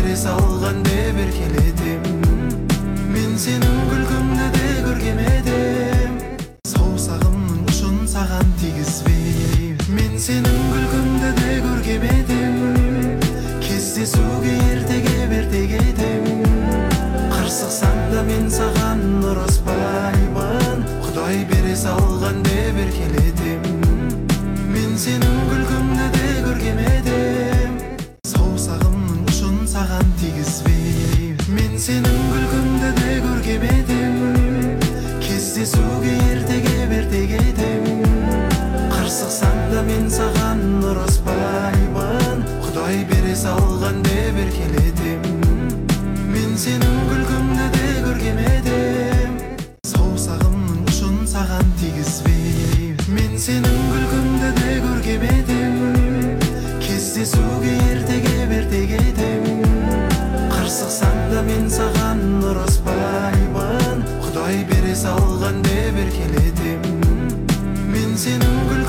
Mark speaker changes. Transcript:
Speaker 1: бере салган деп эркеледим. Мен сенің күлкіңді де көргем едім. Саусағымның ұшын саған тигізбей. Мен сенің күлкіңді де көргем едім. Кездесуге ертеге едім. Қырсықсаң да мен саған ұрыспаймын. Құдай бере салған деп еркеледім. Мен сенің күлкіңді де көргем едім. Саусағымның ұшын саған тигізбей. Мен сенің күлкіңді де көргем едім. Кездесуге ертеге едім. Қырсықсаң да мен саған ұрыспаймын. Құдай бере салған деп еркеледім. Мен сенің күлкіңді де көргем едім. Саусағымның ұшын саған тигізбей. Мен сенің күлкіңді де көргем едім. Кездесуге ертеге едім. Қырсықсаң да мен саған ұрыспаймын. Құдай бере салған деп еркеледім. Мен сенің